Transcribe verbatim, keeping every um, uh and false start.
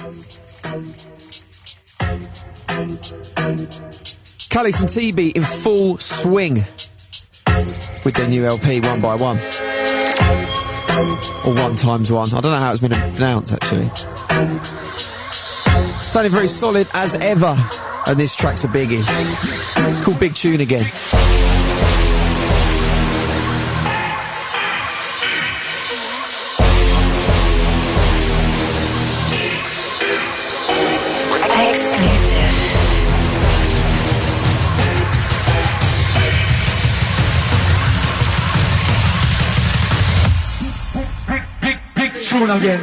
Callis and T B in full swing with their new L P, One by One. Or One Times One. I don't know how it's been pronounced, actually. Sounding very solid as ever. And this track's a biggie. It's called Big Tune Again. Tune again.